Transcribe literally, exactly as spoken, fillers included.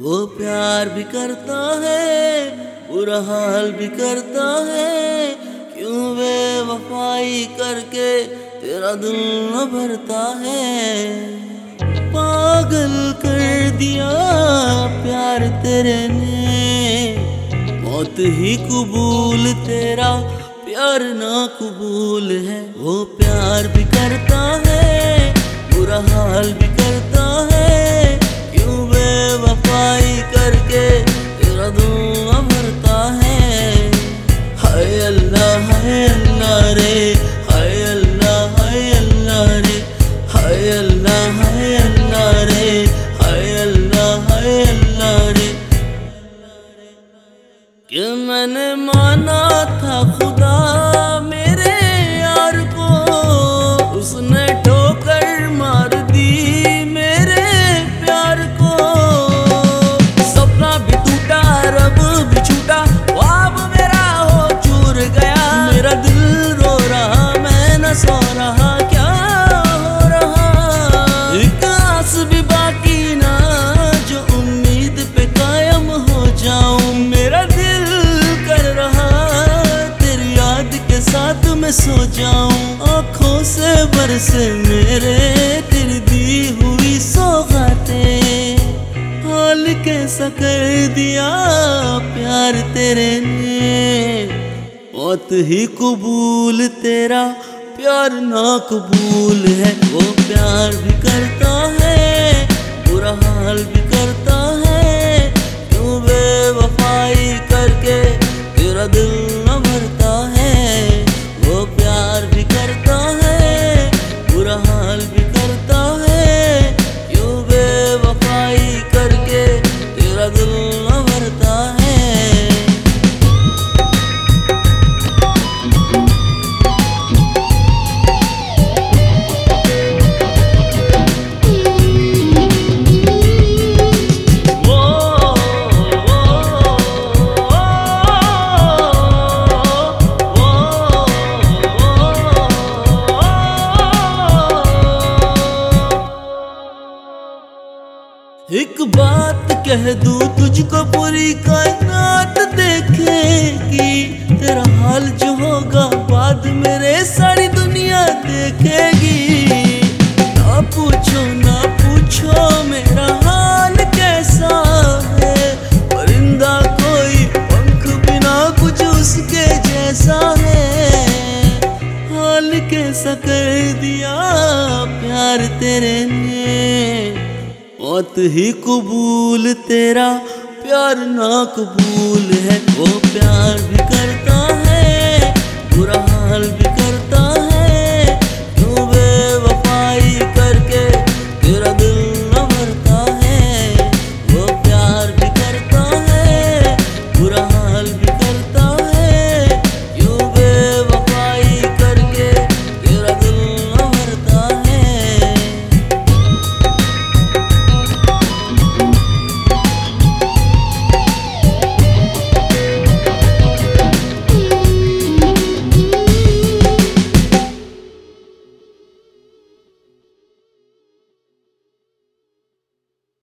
वो प्यार भी करता है, बुरा हाल भी करता है। क्यों बेवफाई करके तेरा दिल न भरता है। पागल कर दिया प्यार तेरे ने, मौत ही कबूल तेरा प्यार ना कबूल है। वो प्यार भी करता है, बुरा हाल भी करता है। क्यों बेवफाई करके तेरा दिल न भरता है। हाय अल्लाह हाय अल्लाह रे, हाय अल्लाह हाय अल्लाह रे, हाय अल्लाह हाय अल्लाह रे, हाय अल्लाह हाय अल्लाह रे। कि मैंने माना था खुदा मेरे यार को, उसने ठोकर मार दी मेरे प्यार को। सपना भी टूटा रब भी छूटा, ख्वाब मेरा हो चूर गया। मेरा दिल रो रहा मैं न सो रहा, क्या हो रहा। एक आस भी बाकी ना जो उम्मीद पे कायम हो जाऊं। मेरा दिल कर रहा तेरी याद के साथ मैं सो जाऊं। आँखों से बरसे मेरे तेरी दी हुई सौगातें। हाल कैसा कर दिया प्यार तेरे ने, मौत ही कबूल तेरा प्यार ना कबूल है। वो प्यार भी करता है, बुरा हाल भी करता है। क्यों बेवफाई करके तेरा दिल न भरता है। वो प्यार भी करता है, बुरा हाल भी करता है। क्यों बेवफाई करके तेरा दिल न भरता है। एक बात कह दूं तुझको पूरी कायनात देखेगी। तेरा हाल जो होगा बाद मेरे सारी दुनिया देखेगी। ना पूछो ना पूछो मेरा हाल कैसा है। परिंदा कोई पंख बिना कुछ उसके जैसा है। हाल कैसा कर दिया प्यार तेरे ने, मौत ही कबूल तेरा प्यार ना कबूल है। वो प्यार भी करता है, बुरा हाल भी करता है।